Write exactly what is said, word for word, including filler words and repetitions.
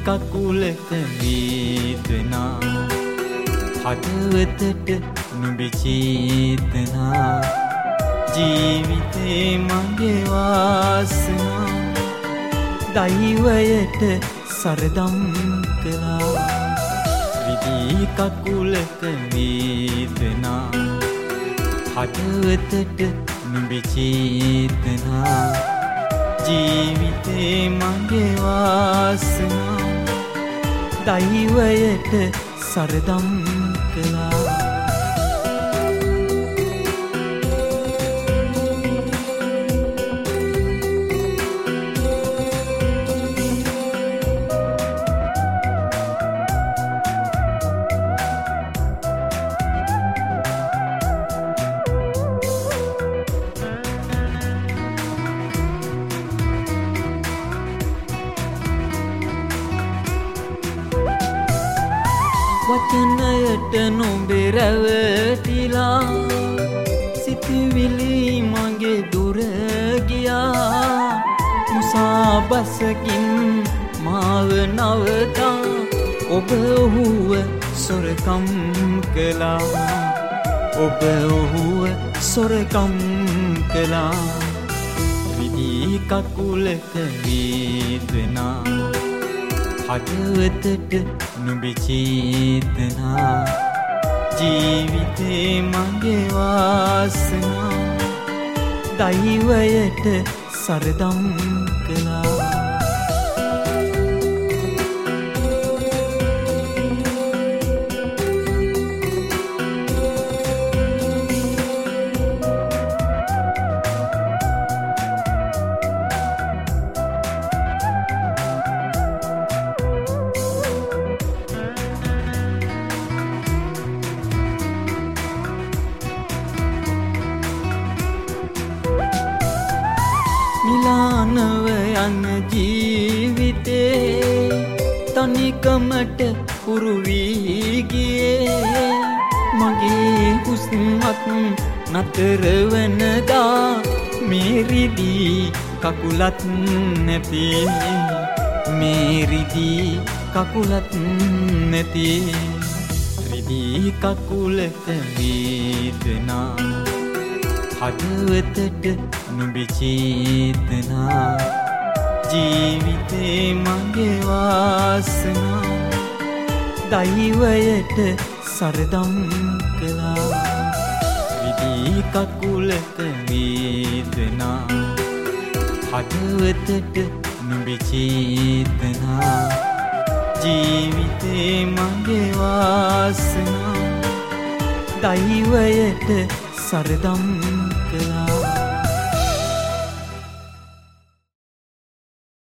කකුලක වේදනා හදවතට නුඹේ චේතනා ජීවිතේ මගේ වාසනා දෛවයට සරදම් කළා විදී කකුලක වේදනා හදවතට නුඹේ චේතනා ජීවිතේ මගේ වාසනා දෛවයට සරදම් කළා වචනයට නොඹේ රැවටිලා සිතුවිලි මගේ දුර ගියා මුසාබසකින් මාව නවතා ඔබ ඔහුව සොරකම් කළා ඔබ ඔහුව සොරකම් කළා විදී කකුලක වේදනා හදවතට නුඹේ චේතනා ජීවිතේ මගේ වාසනා දෛවයට සරදම් කළා මිලානව යන ජීවිතේ තනිකමට හුරු වී ගියේ මගේ හුස්මත් නතර වෙනදා මේරිදී කකුලත් නැති මේරිදී කකුලත් නැති රිදී කකුලක වේදනා හදවතට නුඹේ චේතනා ජීවිතේ මගේ වාසනා දෛවයට සරදම් කළා විදී කකුලක වේදනා හදවතට නුඹේ චේතනා ජීවිතේ මගේ වාසනා දෛවයට සරදම්